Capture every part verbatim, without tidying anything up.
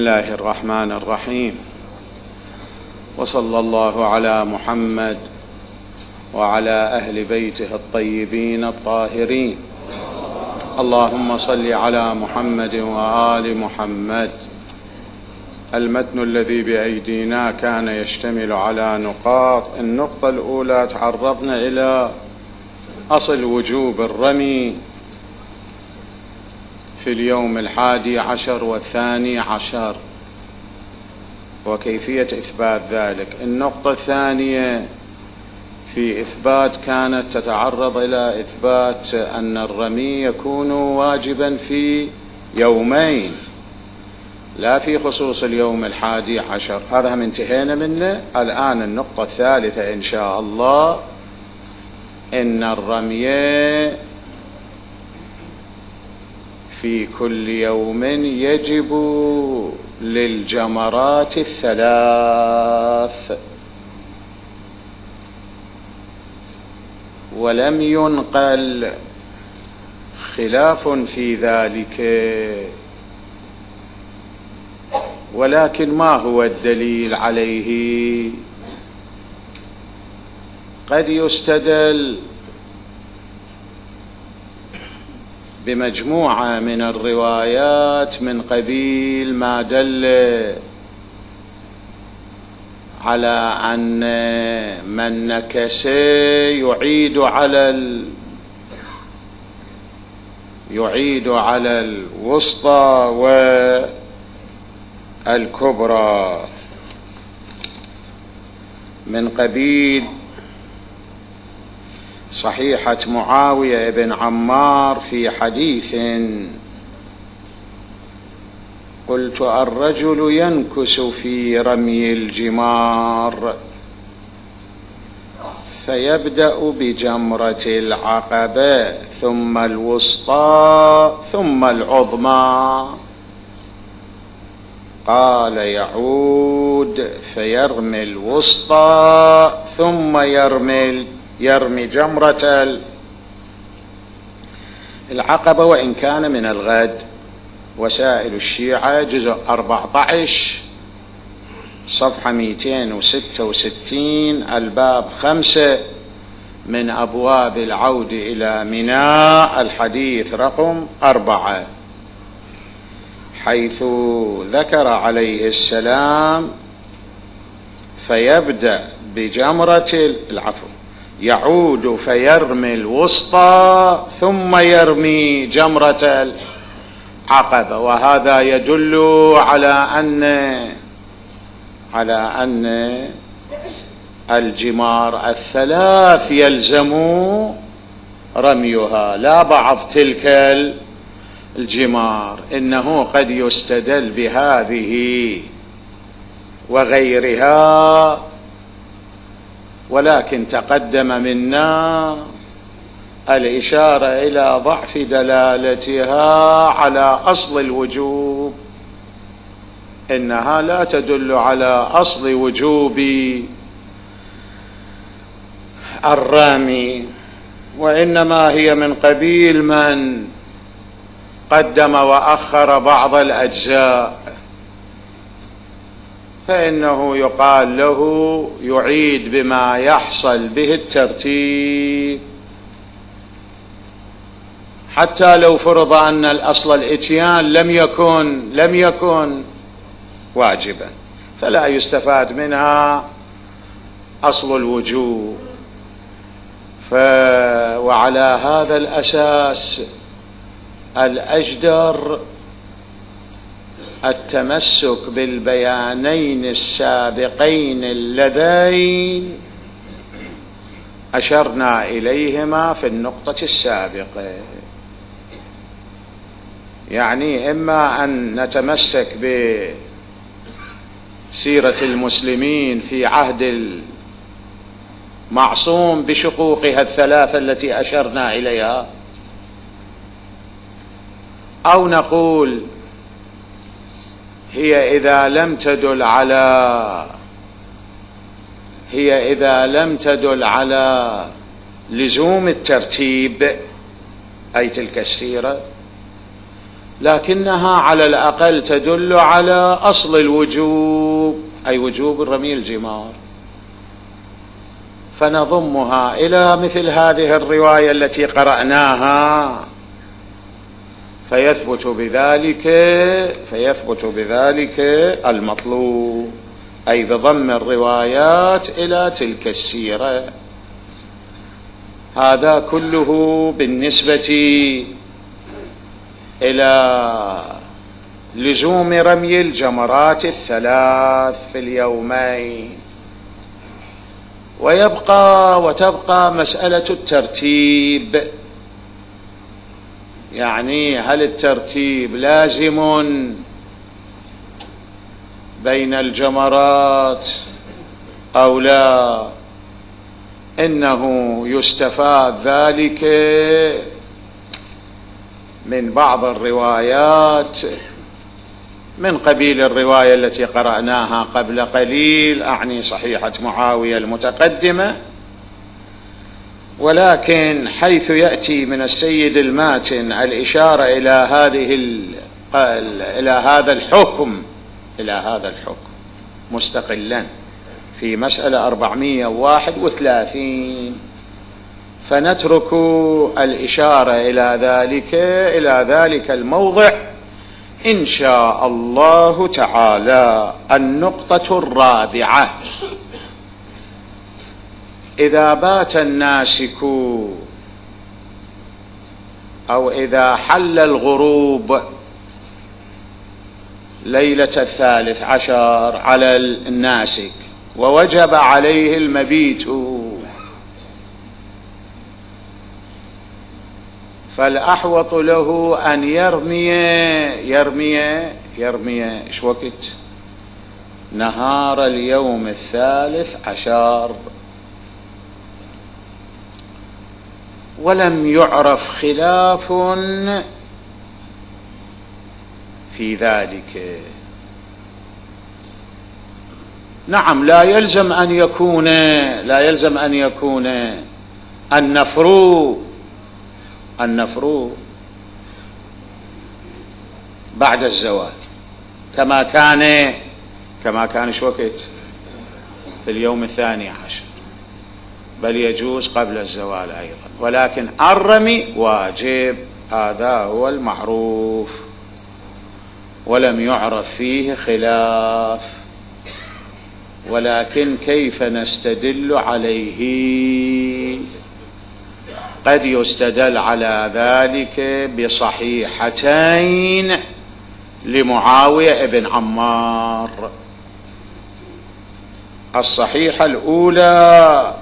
بسم الله الرحمن الرحيم، وصلى الله على محمد وعلى أهل بيته الطيبين الطاهرين. اللهم صل على محمد وآل محمد. المتن الذي بأيدينا كان يشتمل على نقاط. النقطة الأولى تعرضنا إلى أصل وجوب الرمي في اليوم الحادي عشر والثاني عشر وكيفية إثبات ذلك. النقطة الثانية في إثبات كانت تتعرض إلى إثبات أن الرمي يكون واجبا في يومين لا في خصوص اليوم الحادي عشر. هذا هم انتهينا منه. الآن النقطة الثالثة إن شاء الله إن الرمي في كل يوم يجب للجمرات الثلاث، ولم ينقل خلاف في ذلك. ولكن ما هو الدليل عليه؟ قد يستدل بمجموعة من الروايات من قبيل ما دل على أن من نكس يعيد على ال... يعيد على الوسطى والكبرى، من قبيل صحيحة معاوية بن عمار في حديث: قلت الرجل ينكس في رمي الجمار فيبدأ بجمرة العقبة ثم الوسطى ثم العظمى، قال يعود فيرمي الوسطى ثم يرمي يرمي جمرة العقبة وإن كان من الغد. وسائل الشيعة جزء أربعة عشر صفحة مئتين وستة وستين الباب خمسة من أبواب العود إلى منى الحديث رقم أربعة، حيث ذكر عليه السلام فيبدأ بجمرة العفو يعود فيرمي الوسطى ثم يرمي جمرة العقبة. وهذا يدل على أن على أن الجمار الثلاث يلزم رميها لا بعض تلك الجمار. إنه قد يستدل بهذه وغيرها، ولكن تقدم منا الإشارة إلى ضعف دلالتها على أصل الوجوب. إنها لا تدل على أصل وجوب الرمي، وإنما هي من قبيل من قدم وأخر بعض الأجزاء، فإنه يقال له يعيد بما يحصل به الترتيب، حتى لو فرض أن الأصل الإتيان لم يكن لم يكن واجبا، فلا يستفاد منها أصل الوجوب. ف... وعلى هذا الأساس الأجدر التمسك بالبيانين السابقين اللذين أشرنا إليهما في النقطة السابقة. يعني إما أن نتمسك بسيرة المسلمين في عهد المعصوم بشقوقها الثلاثة التي أشرنا إليها، أو نقول هي إذا لم تدل على هي إذا لم تدل على لزوم الترتيب أي تلك السيرة، لكنها على الأقل تدل على أصل الوجوب، أي وجوب رمي الجمار، فنضمها إلى مثل هذه الرواية التي قرأناها، فيثبت بذلك فيثبت بذلك المطلوب، أي بضم الروايات إلى تلك السيرة. هذا كله بالنسبة إلى لزوم رمي الجمرات الثلاث في اليومين. ويبقى وتبقى مسألة الترتيب، يعني هل الترتيب لازم بين الجمرات أو لا؟ إنه يستفاد ذلك من بعض الروايات من قبيل الرواية التي قرأناها قبل قليل، أعني صحيحة معاوية المتقدمة، ولكن حيث يأتي من السيد الماتن الإشارة إلى هذه إلى هذا الحكم إلى هذا الحكم مستقلا في مسألة أربعمائة وواحد وثلاثين، فنترك الإشارة إلى ذلك إلى ذلك الموضع إن شاء الله تعالى. النقطة الرابعة: إذا بات الناسك أو إذا حل الغروب ليلة الثالث عشر على الناسك ووجب عليه المبيت، فالأحوط له أن يرمي يرمي يرمي إيش وقت؟ نهار اليوم الثالث عشر، ولم يعرف خلاف في ذلك. نعم، لا يلزم أن يكون لا يلزم أن يكون النفر النفر بعد الزوال كما كان كما كان شو وقت في اليوم الثاني عشر، بل يجوز قبل الزوال أيضا، ولكن الرمي واجب، هذا هو المعروف ولم يعرف فيه خلاف. ولكن كيف نستدل عليه؟ قد يستدل على ذلك بصحيحتين لمعاوية بن عمار. الصحيحة الأولى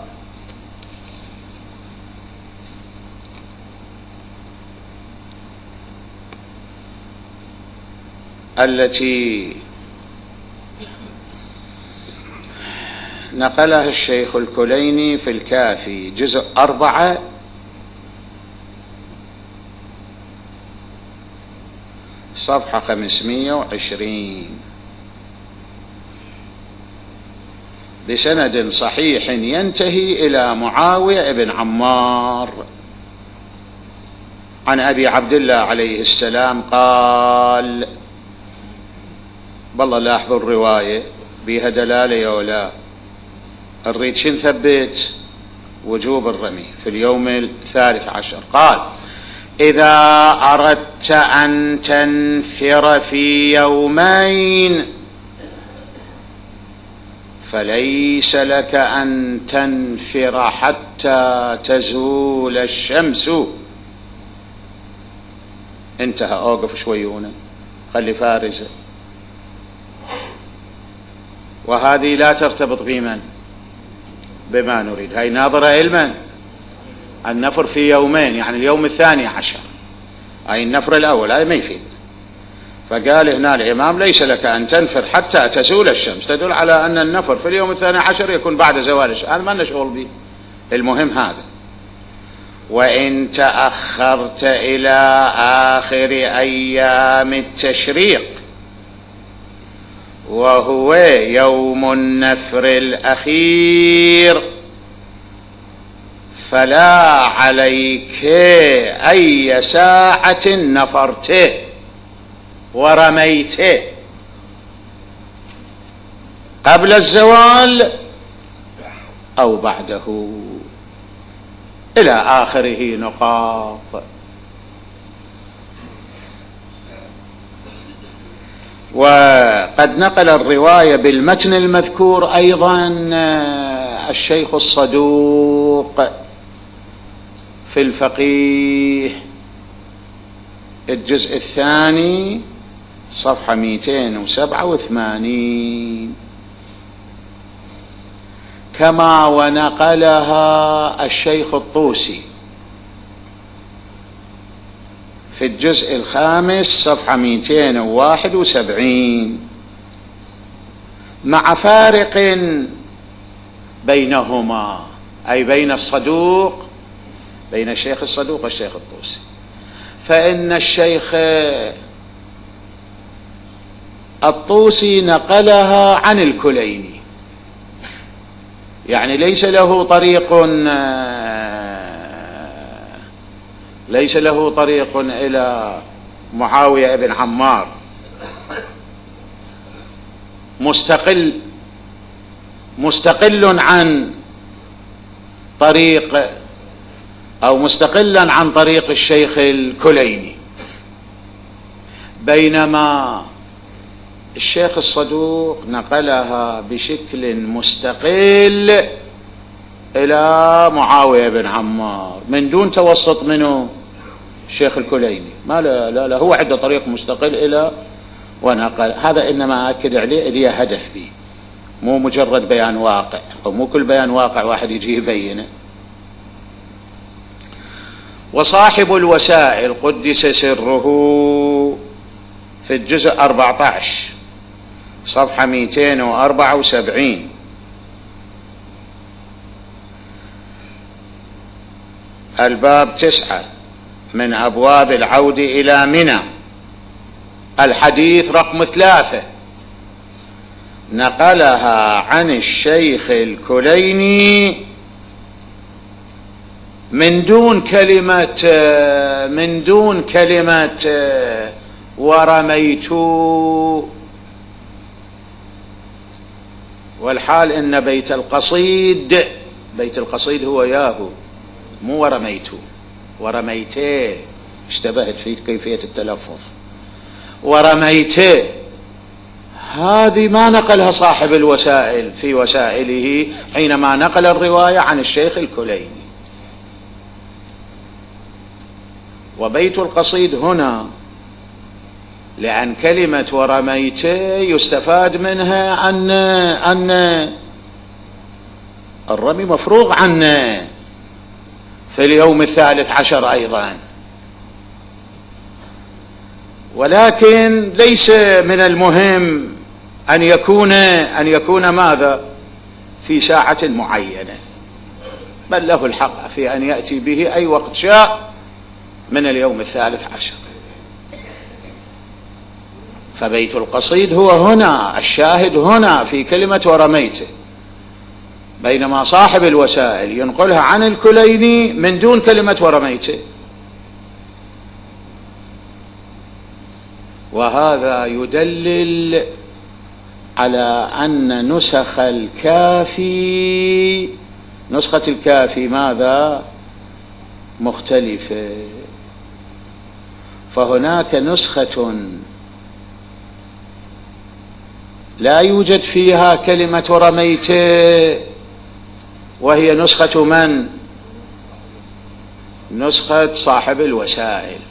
التي نقلها الشيخ الكليني في الكافي جزء أربعة صفحة خمسمائة وعشرين بسند صحيح ينتهي إلى معاوية بن عمار عن أبي عبد الله عليه السلام قال، بالله لاحظوا الرواية بها دلالة ولا الريد شن ثبت وجوب الرمي في اليوم الثالث عشر. قال: إذا أردت أن تنفر في يومين فليس لك أن تنفر حتى تزول الشمس. انتهى. أوقف شويونا، خلي فارزة. وهذه لا ترتبط بمن بما نريد، هاي ناظرة علما. النفر في يومين يعني اليوم الثاني عشر، هاي النفر الأول، هاي ما يفيد. فقال هنا الإمام: ليس لك أن تنفر حتى تزول الشمس، تدل على أن النفر في اليوم الثاني عشر يكون بعد زوال الشمس، هذا ما لنا شغل به، المهم هذا. وإن تأخرت إلى آخر أيام التشريق وهو يوم النفر الأخير فلا عليك أي ساعة نفرته. ورميته قبل الزوال أو بعده إلى آخره نقاط. وقد نقل الرواية بالمتن المذكور أيضا الشيخ الصدوق في الفقيه الجزء الثاني صفحة مئتين وسبعة وثمانين، كما ونقلها الشيخ الطوسي في الجزء الخامس صفحة مئتين وواحد وسبعين، مع فارق بينهما، أي بين الصدوق بين الشيخ الصدوق والشيخ الطوسي. فإن الشيخ الطوسي نقلها عن الكليني، يعني ليس له طريق ليس له طريق إلى معاوية بن عمار مستقل مستقل عن طريق أو مستقلا عن طريق الشيخ الكليني، بينما الشيخ الصدوق نقلها بشكل مستقل إلى معاوية بن عمار من دون توسط منه الشيخ الكليني. ما لا لا, لا هو عنده طريق مستقل إلى ونقل. هذا إنما أكد عليه إليه هدف به، مو مجرد بيان واقع، أو مو كل بيان واقع واحد يجي يبينه. وصاحب الوسائل قدس سره في الجزء أربعة عشر صفحة مئتين وأربعة وسبعين، الباب تسعة من أبواب العود إلى منى، الحديث رقم ثلاثة، نقلها عن الشيخ الكليني من دون كلمة من دون كلمة ورميت، والحال إن بيت القصيد بيت القصيد هو ياهو مو ورميت، ورميته اشتبهت في كيفية التلفظ. ورميته هذه ما نقلها صاحب الوسائل في وسائله حينما نقل الرواية عن الشيخ الكليني. وبيت القصيد هنا لأن كلمة ورميت يستفاد منها أن أن الرمي مفروغ عنه في اليوم الثالث عشر أيضا، ولكن ليس من المهم أن يكون أن يكون ماذا في ساعة معينة، بل له الحق في أن يأتي به أي وقت شاء من اليوم الثالث عشر. فبيت القصيد هو هنا الشاهد هنا في كلمة ورميته، بينما صاحب الوسائل ينقلها عن الكليني من دون كلمة ورميته. وهذا يدلل على أن نسخ الكافي نسخة الكافي ماذا مختلفة. فهناك نسخة لا يوجد فيها كلمة رميت، وهي نسخة من؟ نسخة صاحب الوسائل.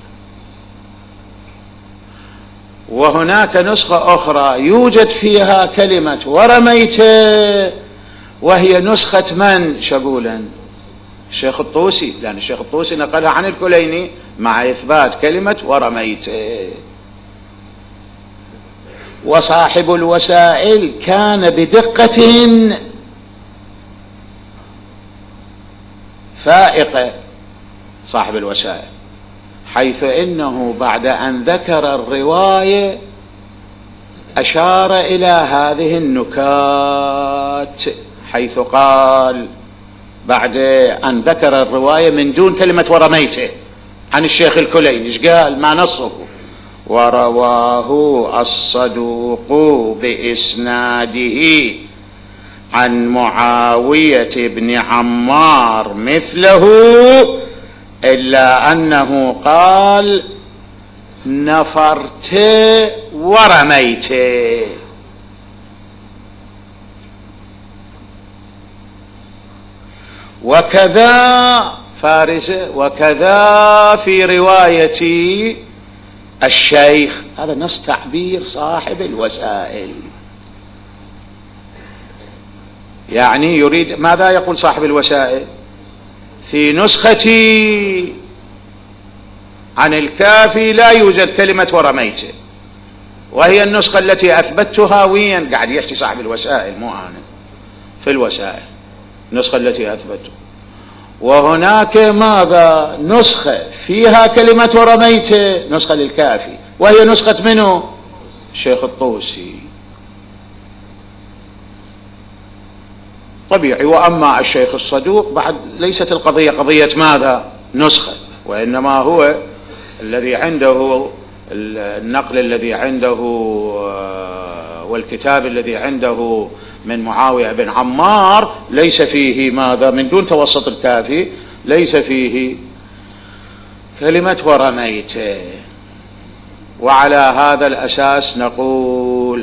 وهناك نسخة أخرى يوجد فيها كلمة ورميت، وهي نسخة من؟ شقولا الشيخ الطوسي، لأن الشيخ الطوسي نقلها عن الكليني مع إثبات كلمة ورميت. وصاحب الوسائل كان بدقة فائقة صاحب الوسائل، حيث إنه بعد أن ذكر الرواية أشار إلى هذه النكات، حيث قال بعد أن ذكر الرواية من دون كلمة ورميته عن الشيخ الكليني، إيش قال؟ ما نصه ورواه الصدوق بإسناده عن معاوية بن عمار مثله، إلا أنه قال نفرت ورميت. وكذا فارسة، وكذا في رواية الشيخ. هذا نص تعبير صاحب الوسائل، يعني يريد ماذا يقول صاحب الوسائل؟ في نسختي عن الكافي لا يوجد كلمة ورميت، وهي النسخة التي أثبتها هاويا. قاعد يحكي صاحب الوسائل مو أنا، في الوسائل النسخة التي أثبته. وهناك ماذا؟ نسخة فيها كلمة ورميت، نسخة للكافي، وهي نسخة منه؟ الشيخ الطوسي. طبيعي. وأما الشيخ الصدوق بعد ليست القضية قضية ماذا؟ نسخة، وإنما هو الذي عنده النقل الذي عنده والكتاب الذي عنده من معاوية بن عمار ليس فيه ماذا؟ من دون توسط الكافي ليس فيه كلمة ورميت. وعلى هذا الأساس نقول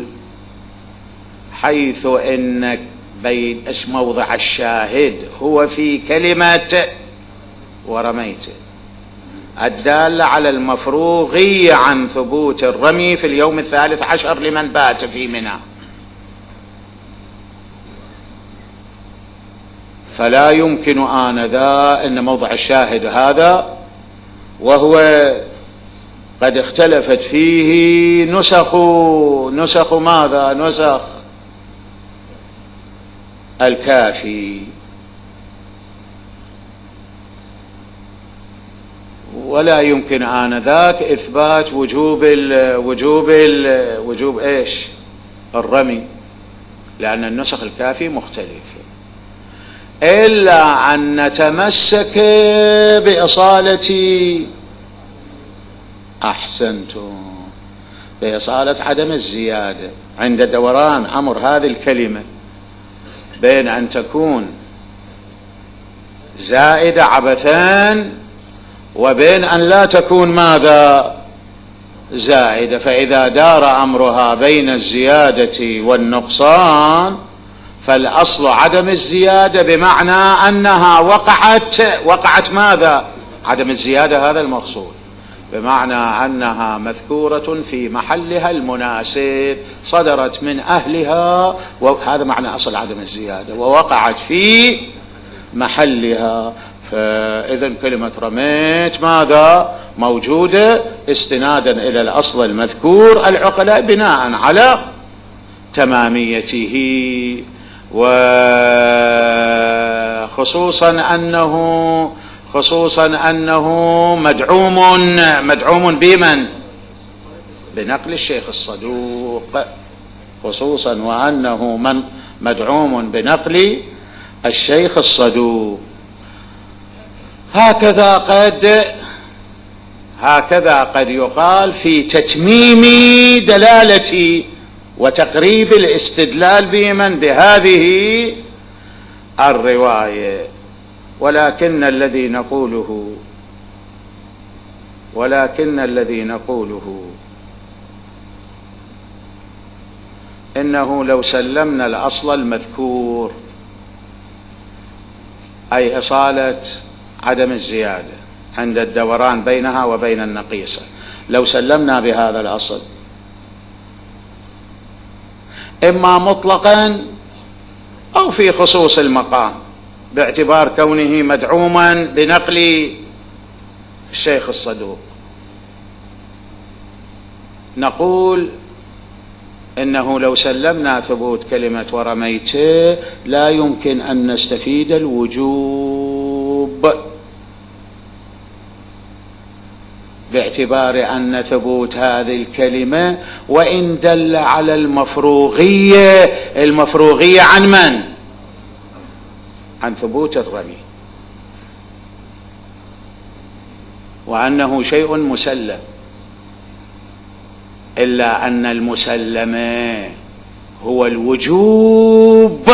حيث إنك بين ايش موضع الشاهد هو في كلمة ورميت الدالة على المفروغية عن ثبوت الرمي في اليوم الثالث عشر لمن بات في منى، فلا يمكن آنذا أن موضع الشاهد هذا، وهو قد اختلفت فيه نسخ نسخ ماذا؟ نسخ الكافي، ولا يمكن آنذاك إثبات وجوب ال وجوب ال وجوب إيش؟ الرمي، لأن النسخ الكافي مختلفة، إلا أن نتمسك بإصالة أحسنتم بإصالة عدم الزيادة عند دوران أمر هذه الكلمة بين أن تكون زائدة عبثان وبين أن لا تكون ماذا؟ زائدة. فإذا دار أمرها بين الزيادة والنقصان فالأصل عدم الزيادة، بمعنى أنها وقعت وقعت ماذا؟ عدم الزيادة هذا المقصود، بمعنى أنها مذكورة في محلها المناسب، صدرت من أهلها، وهذا معنى أصل عدم الزيادة، ووقعت في محلها. فإذا كلمة رميت ماذا؟ موجودة استنادا إلى الأصل المذكور العقلاء بناء على تماميته، وخصوصا أنه خصوصا أنه مدعوم مدعوم بمن؟ بنقل الشيخ الصدوق، خصوصا وأنه من مدعوم بنقل الشيخ الصدوق. هكذا قد هكذا قد يقال في تتميم دلالة وتقريب الاستدلال بمن؟ بهذه الرواية. ولكن الذي نقوله ولكن الذي نقوله إنه لو سلمنا الأصل المذكور، أي إصالة عدم الزيادة عند الدوران بينها وبين النقيصة، لو سلمنا بهذا الأصل إما مطلقا أو في خصوص المقام باعتبار كونه مدعوما بنقل الشيخ الصدوق، نقول إنه لو سلمنا ثبوت كلمة ورميت لا يمكن أن نستفيد الوجوب، باعتبار أن ثبوت هذه الكلمة وإن دل على المفروغية المفروغية عن من؟ عن ثبوت الرمي، وأنه شيء مسلم. إلا أن المسلم هو الوجوب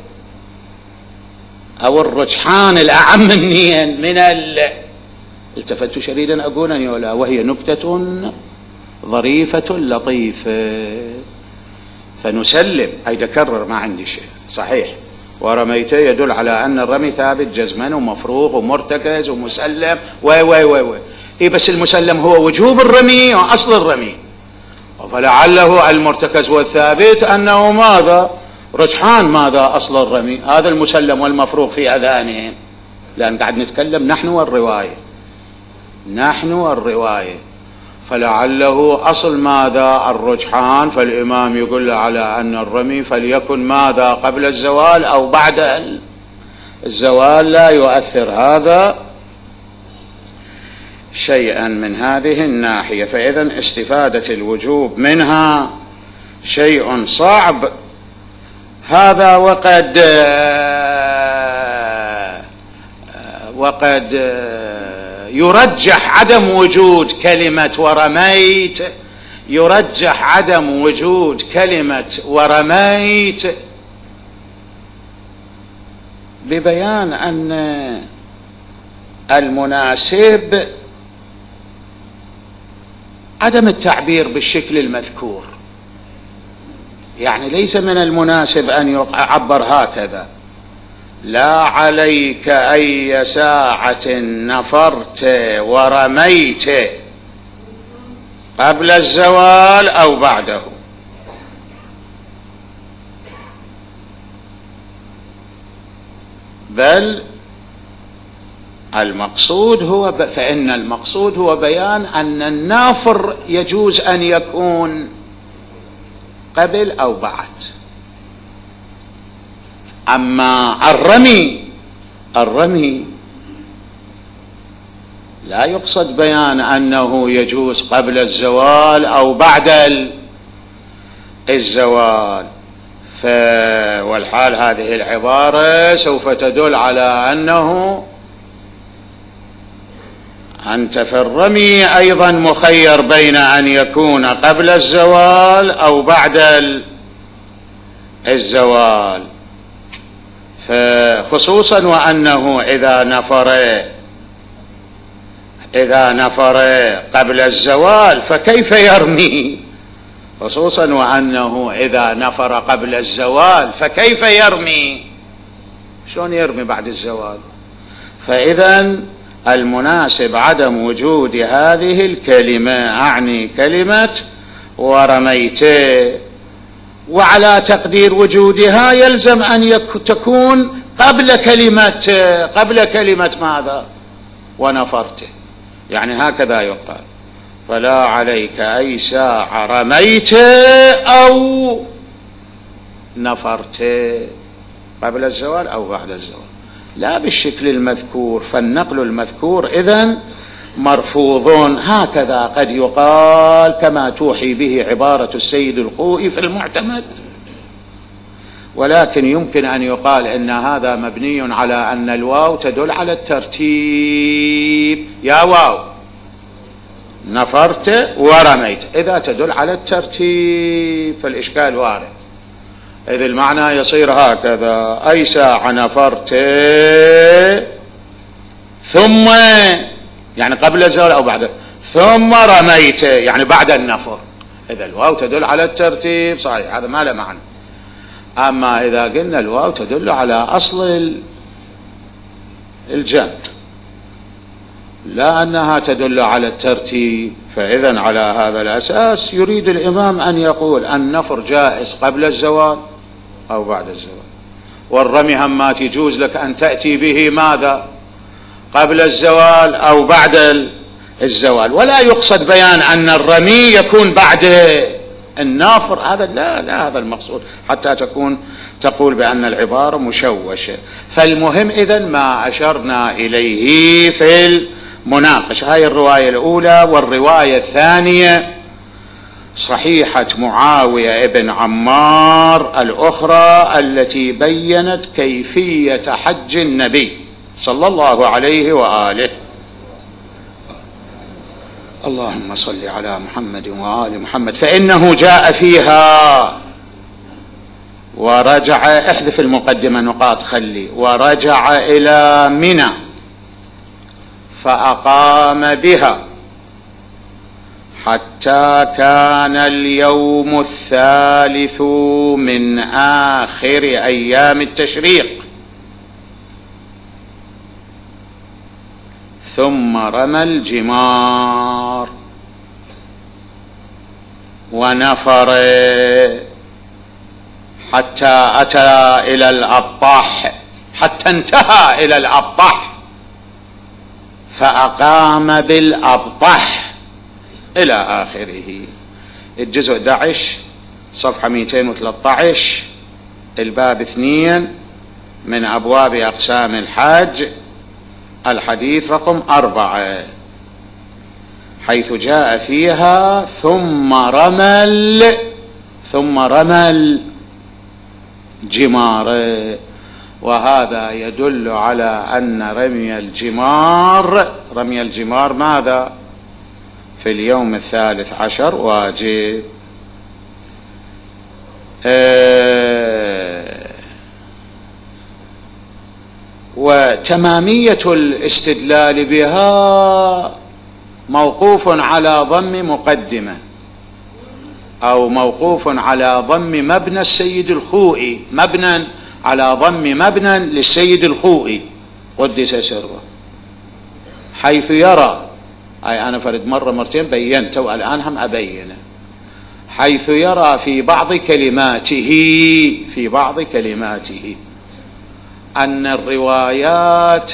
أو الرجحان الأعم منين من ال التفت شديدا أقول يولا، وهي نكتة ظريفة لطيفة. فنسلم، أي تكرر ما عندي شيء صحيح، ورميته يدل على أن الرمي ثابت جزما ومفروغ ومرتكز ومسلم وي وي وي وي إيه، بس المسلم هو وجوب الرمي وأصل الرمي، فلعله المرتكز والثابت أنه ماذا رجحان ماذا أصل الرمي، هذا المسلم والمفروغ في أذانهم، لأن قاعد نتكلم نحن والرواية نحن والرواية فلعله أصل ماذا الرجحان، فالإمام يقول على أن الرمي فليكن ماذا قبل الزوال أو بعد الزوال، لا يؤثر هذا شيئا من هذه الناحية. فإذا استفادة الوجوب منها شيء صعب هذا، وقد وقد يرجح عدم وجود كلمة ورميت يرجح عدم وجود كلمة ورميت ببيان أن المناسب عدم التعبير بالشكل المذكور، يعني ليس من المناسب أن يعبر هكذا: لا عليك أي ساعة نفرت ورميت قبل الزوال أو بعده، بل المقصود هو ب... فإن المقصود هو بيان أن النافر يجوز أن يكون قبل أو بعد. أما الرمي الرمي لا يقصد بيان أنه يجوز قبل الزوال أو بعد الزوال، ف... والحال هذه العبارة سوف تدل على أنه أنت في الرمي أيضا مخير بين أن يكون قبل الزوال أو بعد الزوال، فخصوصا وأنه إذا نفر إذا نفر قبل الزوال فكيف يرمي، خصوصا وأنه إذا نفر قبل الزوال فكيف يرمي، شلون يرمي بعد الزوال؟ فإذا المناسب عدم وجود هذه الكلمة، أعني كلمة ورميت، وعلى تقدير وجودها يلزم أن تكون قبل كلمة قبل كلمة ماذا ونفرت، يعني هكذا يقال: فلا عليك أي ساعة رميت أو نفرت قبل الزوال أو بعد الزوال، لا بالشكل المذكور. فالنقل المذكور إذن مرفوض، هكذا قد يقال كما توحي به عبارة السيد الخوئي في المعتمد، ولكن يمكن أن يقال إن هذا مبني على أن الواو تدل على الترتيب، يا واو نفرت ورميت، إذا تدل على الترتيب فالإشكال وارد، إذ المعنى يصير هكذا: أي ساعة نفرت ثم، يعني قبل الزوال أو بعد، ثم رميت يعني بعد النفر، إذا الواو تدل على الترتيب صحيح، هذا ما له معنى. أما إذا قلنا الواو تدل على أصل الجمع لا أنها تدل على الترتيب، فإذا على هذا الأساس يريد الإمام أن يقول النفر جائز قبل الزوال أو بعد الزوال، والرمي همات يجوز لك أن تأتي به ماذا قبل الزوال أو بعد الزوال، ولا يقصد بيان أن الرمي يكون بعد النافر، هذا لا لا هذا المقصود، حتى تكون تقول بأن العبارة مشوشة. فالمهم إذن ما أشرنا إليه في المناقشة، هاي الرواية الأولى. والرواية الثانية صحيحة معاوية ابن عمار الأخرى التي بيّنت كيفية حج النبي صلى الله عليه وآله. اللهم صل على محمد وآل محمد. فإنه جاء فيها ورجع، احذف المقدمة نقاط خلي، ورجع إلى منى فأقام بها حتى كان اليوم الثالث من آخر أيام التشريق، ثم رمى الجمار ونفر حتى أتى إلى الأبطح، حتى انتهى إلى الأبطح فأقام بالأبطح إلى آخره. الجزء أحد عشر صفحة مئتين وثلاثة عشر، الباب اثنين من أبواب أقسام الحج، الحديث رقم أربعة، حيث جاء فيها ثم رمل ثم رمل جمار. وهذا يدل على أن رمي الجمار رمي الجمار ماذا؟ في اليوم الثالث عشر واجب. أه وتمامية الاستدلال بها موقوف على ضم مقدمة، أو موقوف على ضم مبنى السيد الخوئي، مبنى على ضم مبنى للسيد الخوئي قدس سره، حيث يرى، أي أنا فرد مرة مرتين بينت والآن هم أبينه، حيث يرى في بعض كلماته في بعض كلماته أن الروايات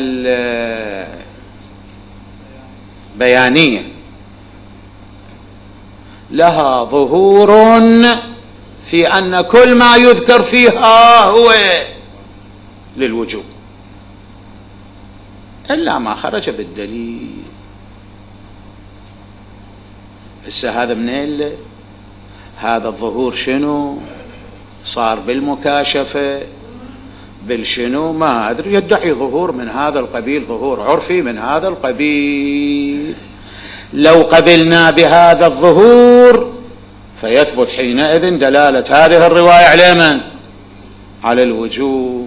البيانية لها ظهور في أن كل ما يذكر فيها هو للوجوب، إلا ما خرج بالدليل. هسه هذا منين؟ هذا الظهور شنو صار؟ بالمكاشفة، بالشنو ما أدري، يدعي ظهور من هذا القبيل، ظهور عرفي من هذا القبيل. لو قبلنا بهذا الظهور فيثبت حينئذ دلالة هذه الرواية على من؟ على الوجوب.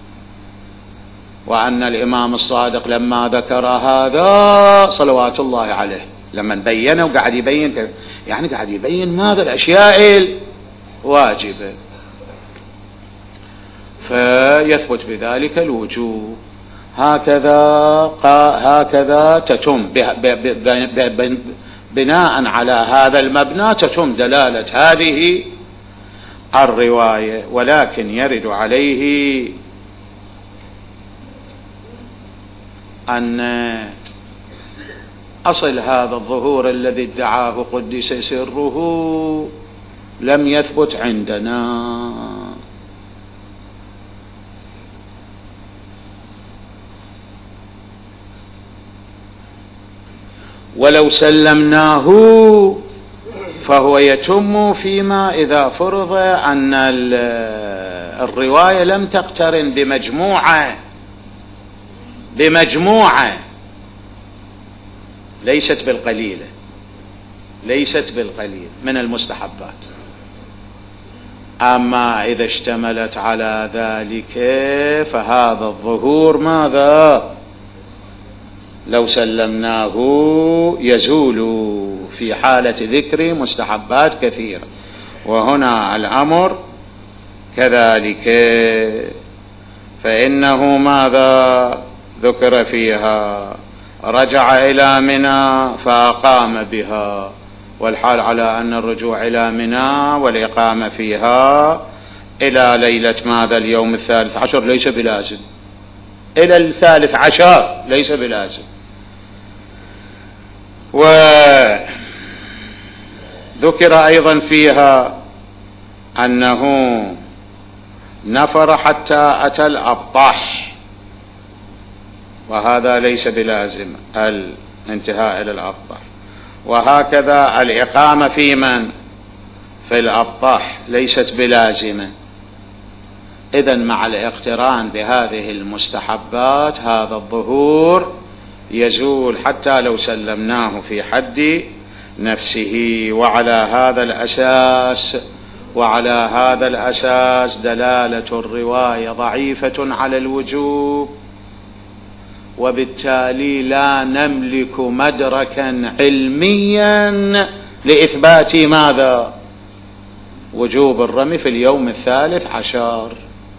وأن الإمام الصادق لما ذكر هذا صلوات الله عليه، لما بينه وقاعد يبين، يعني قاعد يبين ماذا؟ الأشياء الواجبة، فيثبت بذلك الوجوب. هكذا هكذا تتم بناء على هذا المبنى تتم دلالة هذه الرواية. ولكن يرد عليه أن أصل هذا الظهور الذي ادعاه قدس سره لم يثبت عندنا، ولو سلمناه فهو يتم فيما إذا فرض أن الرواية لم تقترن بمجموعة بمجموعة ليست بالقليلة ليست بالقليل من المستحبات. أما إذا اشتملت على ذلك فهذا الظهور ماذا؟ لو سلمناه يزول في حالة ذكر مستحبات كثيرة، وهنا الأمر كذلك، فإنه ماذا ذكر فيها؟ رجع إلى منى فأقام بها، والحال على أن الرجوع إلى منى والإقامة فيها إلى ليلة ماذا؟ اليوم الثالث عشر ليس بلازم، إلى الثالث عشر ليس بلازم. وذكر أيضا فيها أنه نفر حتى أتى الأبطح، وهذا ليس بلازم الانتهاء إلى الأبطح. وهكذا الإقامة في من؟ في الأبطح ليست بلازمة. إذن مع الاقتران بهذه المستحبات هذا الظهور يزول حتى لو سلمناه في حد نفسه. وعلى هذا الأساس وعلى هذا الأساس دلالة الرواية ضعيفة على الوجوب، وبالتالي لا نملك مدركا علميا لإثبات ماذا؟ وجوب الرمي في اليوم الثالث عشر.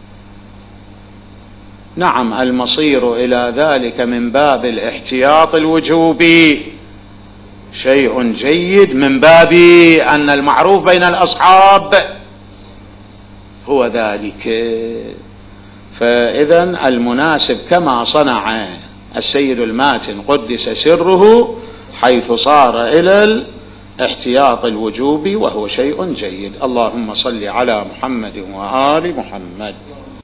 نعم، المصير إلى ذلك من باب الاحتياط الوجوبي شيء جيد، من باب أن المعروف بين الأصحاب هو ذلك. فإذا المناسب كما صنع السيد الماتن قدس سره، حيث صار إلى الاحتياط الوجوبي، وهو شيء جيد. اللهم صل على محمد وآل محمد.